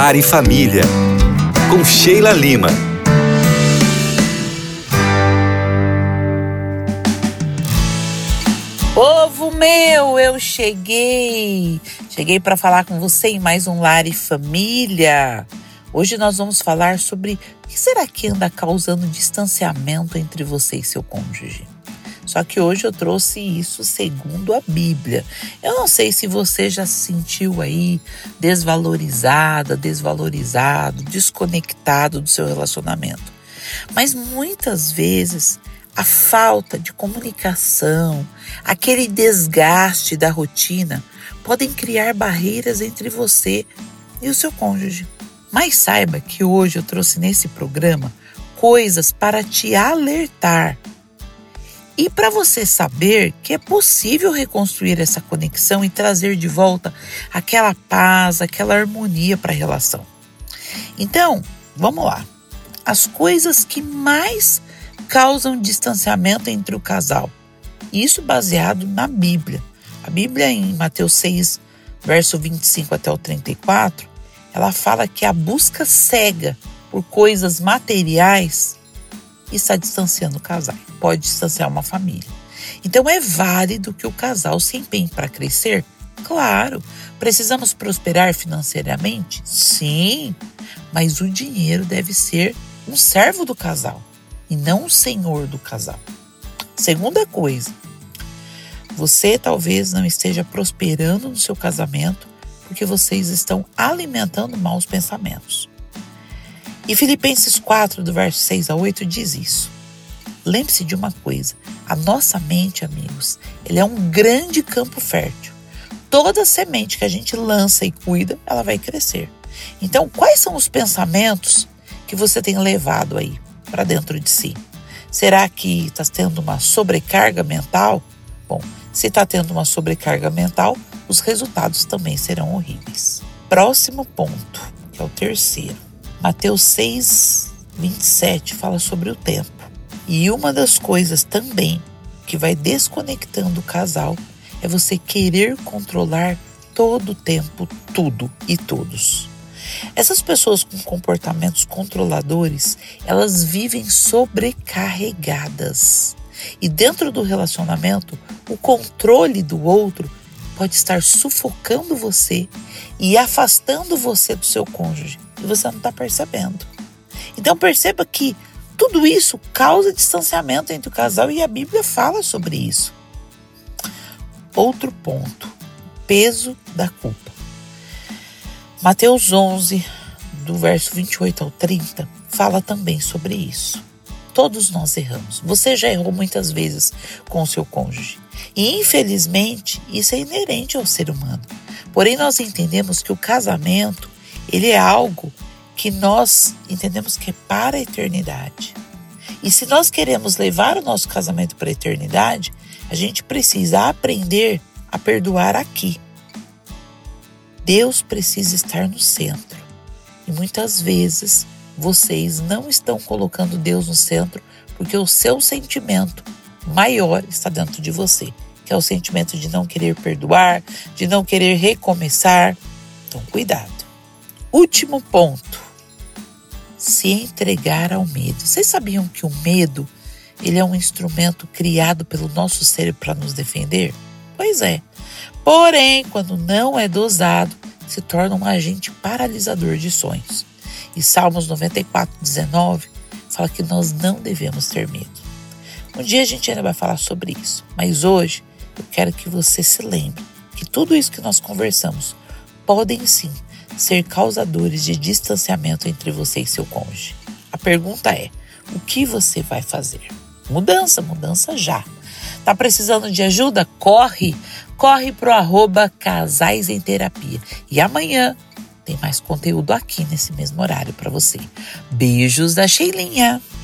Lar e Família, com Sheila Lima. Povo meu, eu cheguei para falar com você em mais um Lar e Família. Hoje nós vamos falar sobre o que será que anda causando distanciamento entre você e seu cônjuge. Só que hoje eu trouxe isso segundo a Bíblia. Eu não sei se você já se sentiu aí desvalorizado, desconectado do seu relacionamento. Mas muitas vezes a falta de comunicação, aquele desgaste da rotina podem criar barreiras entre você e o seu cônjuge. Mas saiba que hoje eu trouxe nesse programa coisas para te alertar e para você saber que é possível reconstruir essa conexão e trazer de volta aquela paz, aquela harmonia para a relação. Então, vamos lá. As coisas que mais causam distanciamento entre o casal. Isso baseado na Bíblia. A Bíblia, em Mateus 6, verso 25 até o 34, ela fala que a busca cega por coisas materiais está distanciando o casal. Pode distanciar uma família. Então é válido que o casal se empenhe para crescer? Claro. Precisamos prosperar financeiramente? Sim. Mas o dinheiro deve ser um servo do casal e não um senhor do casal. Segunda coisa, você talvez não esteja prosperando no seu casamento porque vocês estão alimentando maus pensamentos. E Filipenses 4, do verso 6 a 8, diz isso. Lembre-se de uma coisa, a nossa mente, amigos, ele é um grande campo fértil. Toda semente que a gente lança e cuida, ela vai crescer. Então, quais são os pensamentos que você tem levado aí para dentro de si? Será que está tendo uma sobrecarga mental? Bom, se está tendo uma sobrecarga mental, os resultados também serão horríveis. Próximo ponto, que é o terceiro. Mateus 6, 27 fala sobre o tempo. E uma das coisas também que vai desconectando o casal é você querer controlar todo o tempo, tudo e todos. Essas pessoas com comportamentos controladores, elas vivem sobrecarregadas. E dentro do relacionamento, o controle do outro pode estar sufocando você e afastando você do seu cônjuge. E você não está percebendo. Então perceba que tudo isso causa distanciamento entre o casal e a Bíblia fala sobre isso. Outro ponto, peso da culpa. Mateus 11, do verso 28 ao 30, fala também sobre isso. Todos nós erramos. Você já errou muitas vezes com o seu cônjuge. E infelizmente isso é inerente ao ser humano. Porém nós entendemos que o casamento, ele é algo que nós entendemos que é para a eternidade. E se nós queremos levar o nosso casamento para a eternidade, a gente precisa aprender a perdoar aqui. Deus precisa estar no centro. E muitas vezes vocês não estão colocando Deus no centro porque o seu sentimento maior está dentro de você, que é o sentimento de não querer perdoar, de não querer recomeçar. Então, cuidado. Último ponto. Se entregar ao medo. Vocês sabiam que o medo, ele é um instrumento criado pelo nosso cérebro para nos defender? Pois é. Porém, quando não é dosado, se torna um agente paralisador de sonhos. E Salmos 94, 19 fala que nós não devemos ter medo. Um dia a gente ainda vai falar sobre isso, mas hoje eu quero que você se lembre que tudo isso que nós conversamos podem sim ser causadores de distanciamento entre você e seu cônjuge. A pergunta é, o que você vai fazer? Mudança já. Tá precisando de ajuda? Corre pro @Casais em Terapia. E amanhã tem mais conteúdo aqui nesse mesmo horário para você. Beijos da Sheilinha.